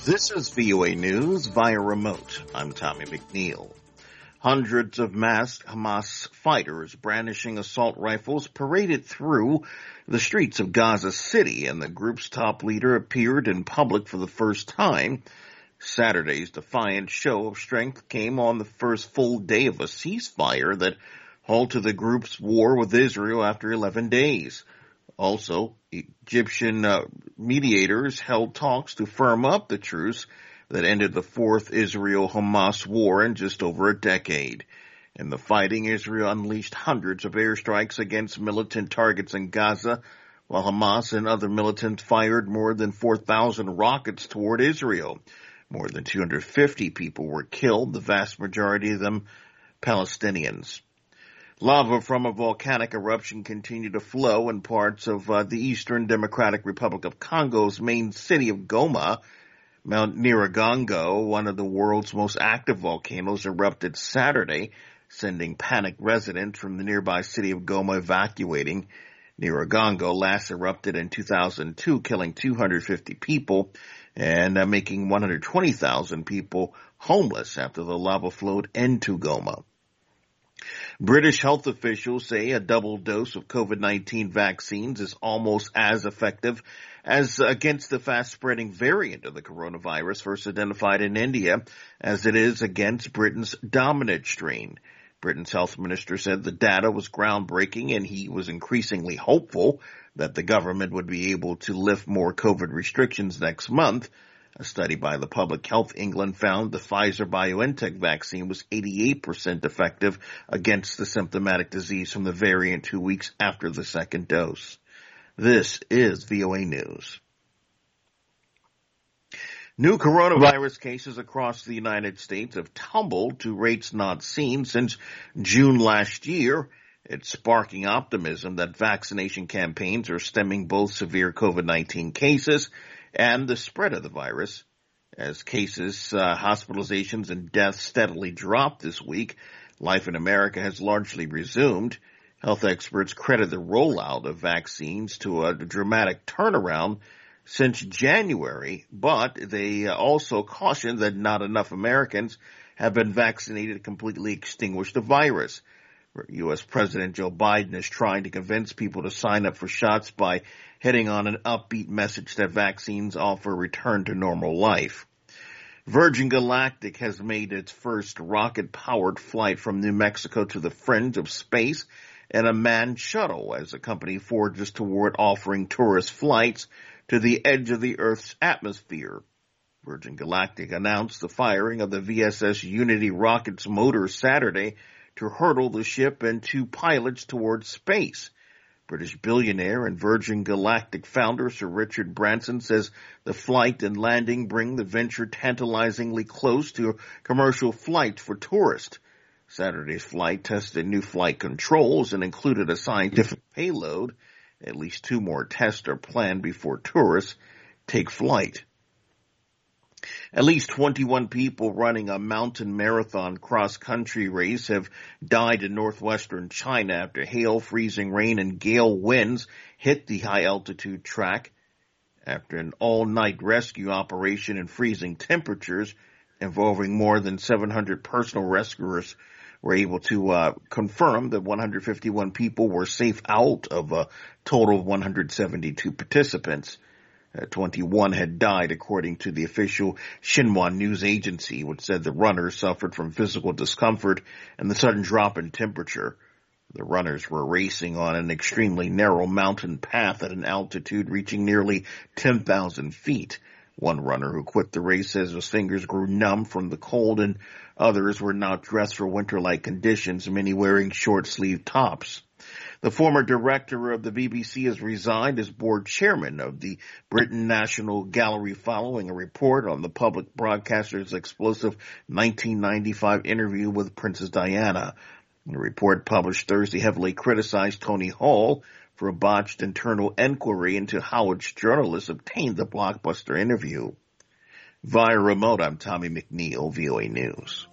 This is VOA News via remote. I'm Tommy McNeil. Hundreds of masked Hamas fighters brandishing assault rifles paraded through the streets of Gaza City, and the group's top leader appeared in public for the first time. Saturday's defiant show of strength came on the first full day of a ceasefire that halted the group's war with Israel after 11 days. Also, Egyptian mediators held talks to firm up the truce that ended the fourth Israel-Hamas war in just over a decade. In the fighting, Israel unleashed hundreds of airstrikes against militant targets in Gaza, while Hamas and other militants fired more than 4,000 rockets toward Israel. More than 250 people were killed, the vast majority of them Palestinians. Lava from a volcanic eruption continued to flow in parts of the Eastern Democratic Republic of Congo's main city of Goma. Mount Nyiragongo, one of the world's most active volcanoes, erupted Saturday, sending panicked residents from the nearby city of Goma evacuating. Nyiragongo last erupted in 2002, killing 250 people and making 120,000 people homeless after the lava flowed into Goma. British health officials say a double dose of COVID-19 vaccines is almost as effective as against the fast-spreading variant of the coronavirus first identified in India as it is against Britain's dominant strain. Britain's health minister said the data was groundbreaking, and he was increasingly hopeful that the government would be able to lift more COVID restrictions next month. A study by the Public Health England found the Pfizer-BioNTech vaccine was 88% effective against the symptomatic disease from the variant 2 weeks after the second dose. This is VOA News. New coronavirus cases across the United States have tumbled to rates not seen since June last year. It's sparking optimism that vaccination campaigns are stemming both severe COVID-19 cases and the spread of the virus. As cases, hospitalizations, and deaths steadily drop this week, life in America has largely resumed. Health experts credit the rollout of vaccines to a dramatic turnaround since January, but they also caution that not enough Americans have been vaccinated to completely extinguish the virus. U.S. President Joe Biden is trying to convince people to sign up for shots by heading on an upbeat message that vaccines offer a return to normal life. Virgin Galactic has made its first rocket-powered flight from New Mexico to the fringe of space in a manned shuttle as the company forges toward offering tourist flights to the edge of the Earth's atmosphere. Virgin Galactic announced the firing of the VSS Unity rocket's motor Saturday to hurtle the ship and two pilots towards space. British billionaire and Virgin Galactic founder Sir Richard Branson says the flight and landing bring the venture tantalizingly close to commercial flights for tourists. Saturday's flight tested new flight controls and included a scientific payload. At least 2 more tests are planned before tourists take flight. At least 21 people running a mountain marathon cross-country race have died in northwestern China after hail, freezing rain, and gale winds hit the high-altitude track. After an all-night rescue operation in freezing temperatures involving more than 700 personal rescuers were able to confirm that 151 people were safe out of a total of 172 participants. 21 had died, according to the official Xinhua news agency, which said the runners suffered from physical discomfort and the sudden drop in temperature. The runners were racing on an extremely narrow mountain path at an altitude reaching nearly 10,000 feet. One runner who quit the race says his fingers grew numb from the cold, and others were not dressed for winter-like conditions, many wearing short-sleeved tops. The former director of the BBC has resigned as board chairman of the Britain National Gallery following a report on the public broadcaster's explosive 1995 interview with Princess Diana. The report published Thursday heavily criticized Tony Hall for a botched internal inquiry into how its journalists obtained the blockbuster interview. Via remote, I'm Tommy McNeil, VOA News.